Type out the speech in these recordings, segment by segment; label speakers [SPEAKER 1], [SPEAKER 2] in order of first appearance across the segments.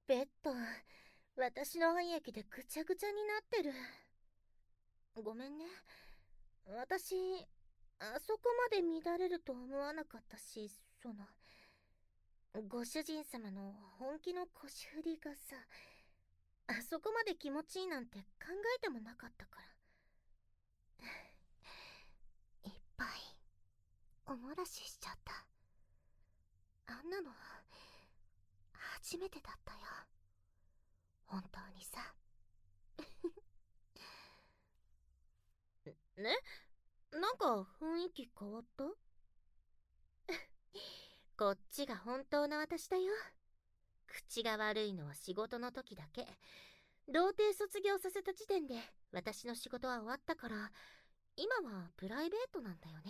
[SPEAKER 1] ベッド、私の歯液でぐちゃぐちゃになってる。ごめんね。私、あそこまで乱れると思わなかったし、ご主人様の本気の腰振りがさ、あそこまで気持ちいいなんて考えてもなかったから。いっぱい、おもらししちゃった。あんなの、初めてだったよ。本当にさ。ね、なんか雰囲気変わった？こっちが本当の私だよ。口が悪いのは仕事の時だけ。童貞卒業させた時点で私の仕事は終わったから、今はプライベートなんだよね。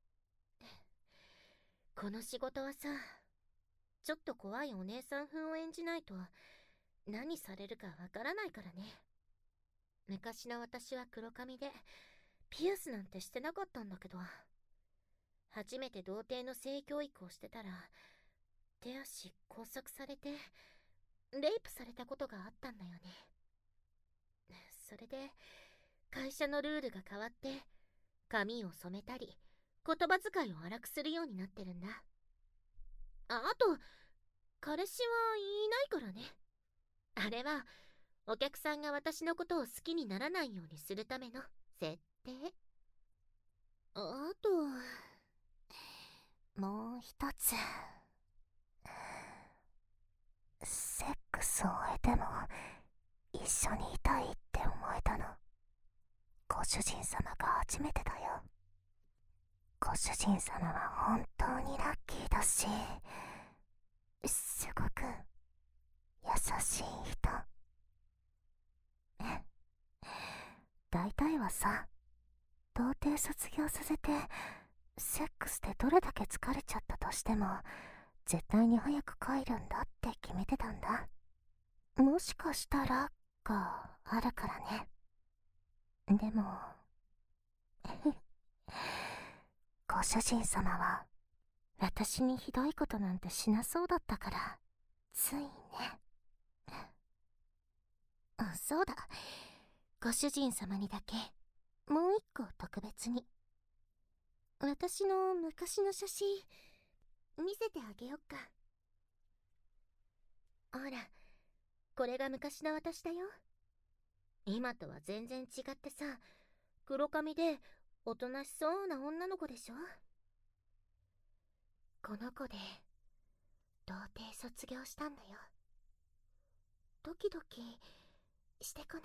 [SPEAKER 1] この仕事はさ、ちょっと怖いお姉さん風を演じないと何されるかわからないからね。昔の私は黒髪でピアスなんてしてなかったんだけど、初めて童貞の性教育をしてたら手足拘束されてレイプされたことがあったんだよね。それで会社のルールが変わって髪を染めたり言葉遣いを荒くするようになってるんだ。あと彼氏はいないからね。あれはお客さんが私のことを好きにならないようにするための設定。あともう一つ。セックスを終えても一緒にいたいって思えたの、ご主人様が初めてだよ。ご主人様は本当にラッキーだし、すごく優しい人。大体はさ、童貞卒業させてセックスでどれだけ疲れちゃったとしても絶対に早く帰るんだって決めてたんだ。もしかしたらがあるからね。でもご主人様は私にひどいことなんてしなそうだったからついね。そうだ、ご主人様にだけもう一個特別に私の昔の写真見せてあげよっか。ほら、これが昔の私だよ。今とは全然違ってさ、黒髪でおとなしそうな女の子でしょ。この子で童貞卒業したんだよ。ドキドキしてこない？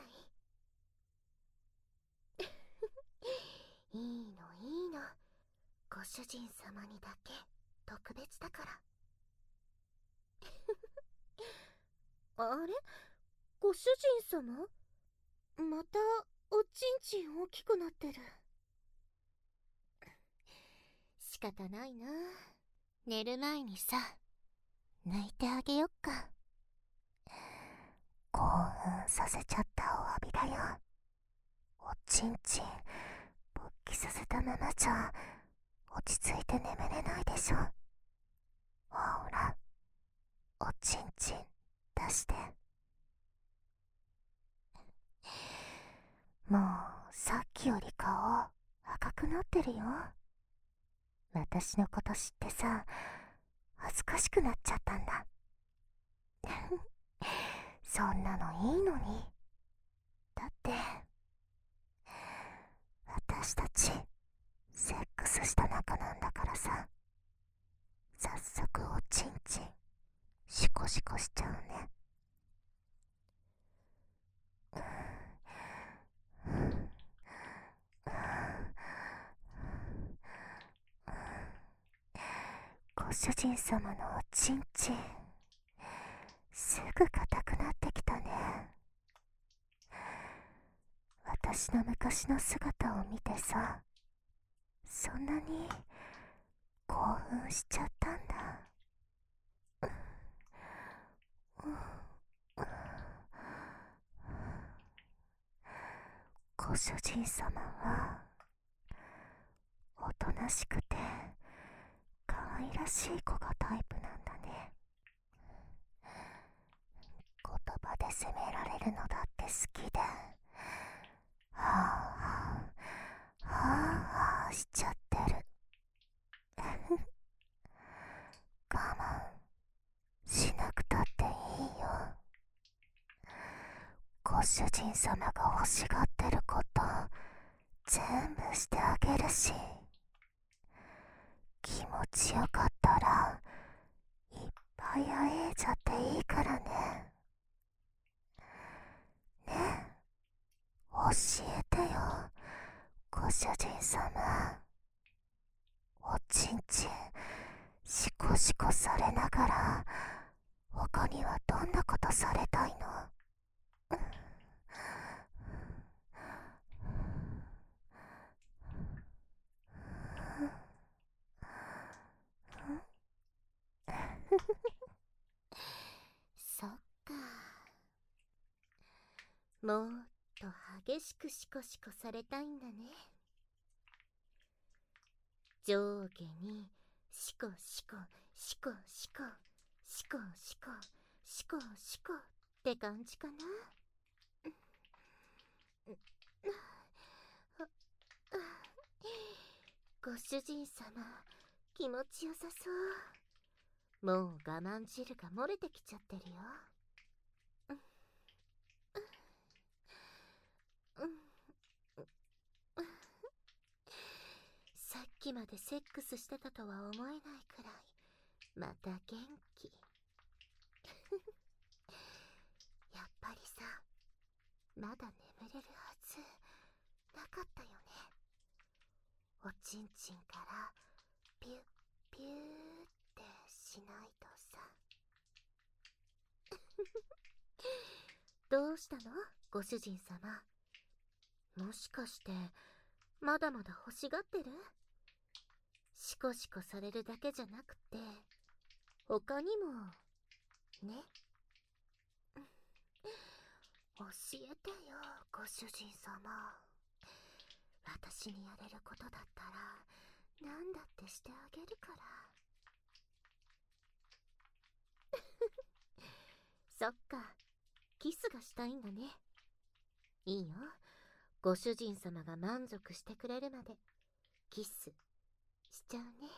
[SPEAKER 1] いいのいいの、ご主人様にだけ特別だから。あれ、ご主人様またおちんちん大きくなってる。仕方ないな。寝る前にさ、抜いてあげよっか。興奮させちゃったお詫びだよ。おちんちん勃起させたままじゃ落ち着いて眠れないでしょ。ほら、おちんちん出して。もうさっきより顔赤くなってるよ。私のこと知ってさ、恥ずかしくなっちゃったんだ。そんなのいいのに。だって私たちセックスした仲なんだからさ。早速おちんちんシコシコしちゃうね。ご主人様のおちんちんすぐ硬くなってきたね。私の昔の姿を見てさ、そんなに興奮しちゃったんだ。ご主人様はおとなしくて可愛らしい子がタイプなんだね。
[SPEAKER 2] きで、はぁはぁ、はぁはぁしちゃってる。我慢しなくたっていいよ。ご主人様が欲しがってること全部してあげるし、気持ちよかったらいっぱいあえちゃっていいからね。ねえ、教えてよ、ご主人様。おちんちんシコシコされながら他にはどんなことされたいの？
[SPEAKER 1] そっか。もっと激しくシコシコされたいんだね。上下にシコシコシコシコシコシコシコシコって感じかな。ご主人様、気持ちよさそう。もう我慢汁が漏れてきちゃってるよ。さっきまでセックスしてたとは思えないくらいまた元気。やっぱりさ、まだ眠れるはずなかったよね。おちんちんからピュッピューってしないとさ。どうしたの、ご主人様。もしかしてまだまだ欲しがってる？シコシコされるだけじゃなくて他にもね。教えてよ、ご主人様。私にやれることだったら何だってしてあげるから。そっか、キスがしたいんだね。いいよ、ご主人様が満足してくれるまでキスしちゃうね。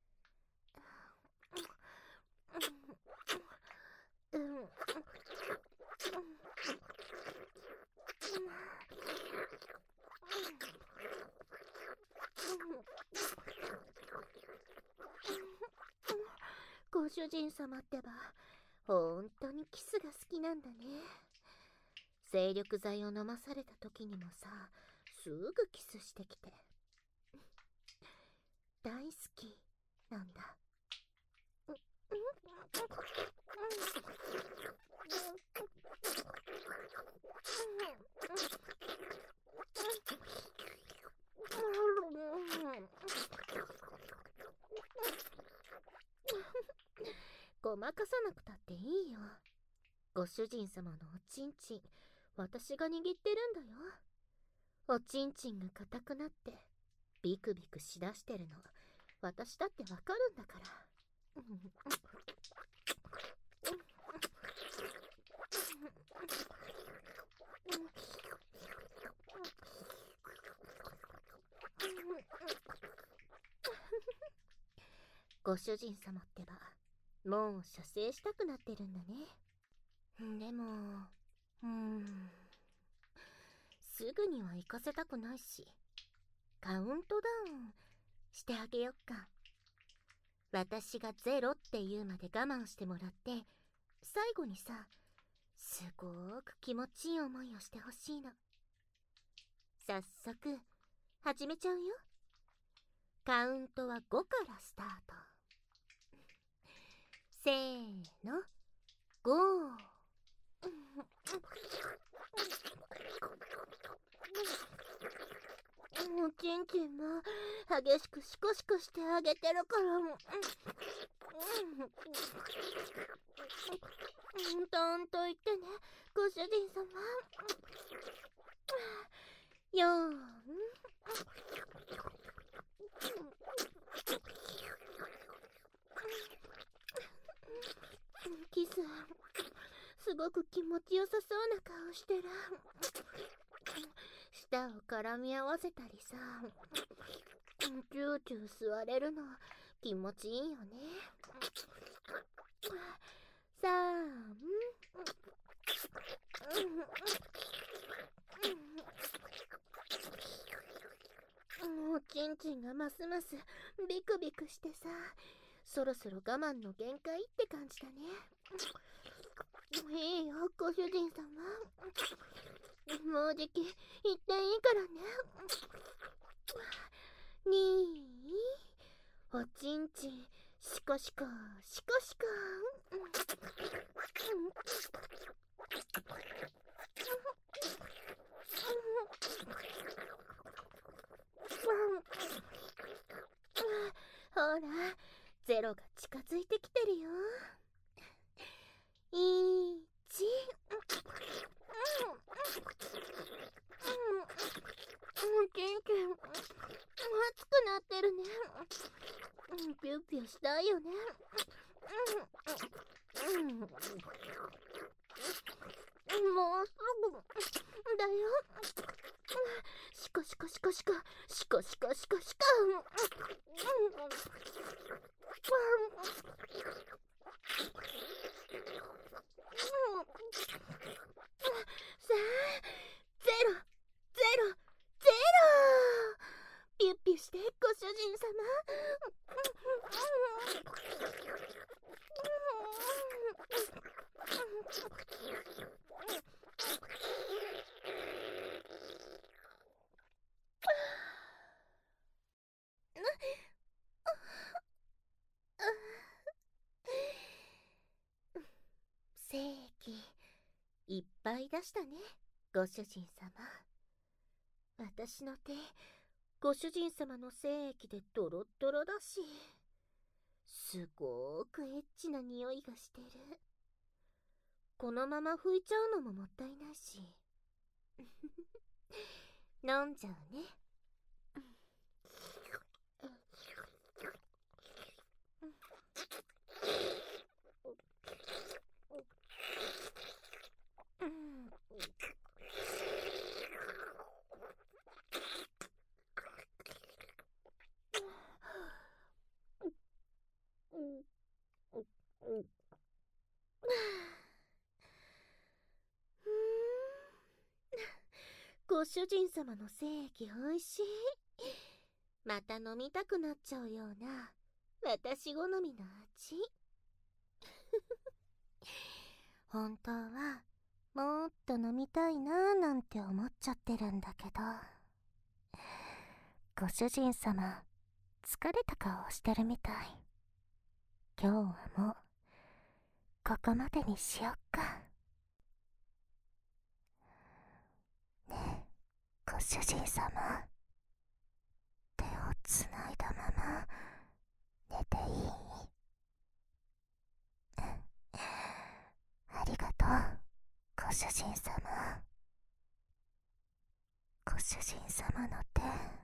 [SPEAKER 1] ご主人様ってばほんとにキスが好きなんだね。精力剤を飲まされた時にもさ、すぐキスしてきて大好きなんだ。ごまかさなくたっていいよ。ご主人様のおちんちん、私が握ってるんだよ。おちんちんが硬くなってビクビクしだしてるの、私だってわかるんだから。ご主人様ってばもう射精したくなってるんだね。でもすぐには行かせたくないし、カウントダウンしてあげよっか。私がゼロって言うまで我慢してもらって、最後にさ、すごーく気持ちいい思いをしてほしいの。早速始めちゃうよ。カウントは5からスタート。せーの、5。おちんちんも激しくシコシコしてあげてるからとんと言ってね、ご主人様。4。キスすごく気持ちよさそうな顔してる。舌を絡み合わせたりさ、チューチュー座れるの気持ちいいよね。さあ、おちんちんがますますビクビクしてさ、そろそろ我慢の限界って感じだね。いいよ、ご主人様。もうじき行っていいからね。にー、おちんちん、シコシコ、シコシコ。ほら、ゼロが近づいてきてるよ。1、キンキン、熱くなってるね。ピューピューしたいよね。もうすぐだよ。シコシコシコシコ、シコシコシコシコ。さあ、ゼロ、ゼロ、ゼロ。ピュッピュして、ご主人様。精液いっぱい出したね、ご主人様。私の手、ご主人様の精液でドロッドロだし、すごーくエッチな匂いがしてる。このまま拭いちゃうのももったいないし。飲んじゃうね。ご主人様の精液おいしい。また飲みたくなっちゃうような私好みの味。本当はもっと飲みたいなーなんて思っちゃってるんだけど、ご主人様疲れた顔してるみたい。今日はもうここまでにしよっか。ねえ、ご主人様、手をつないだまま寝ていい？ありがとう、ご主人様。ご主人様の手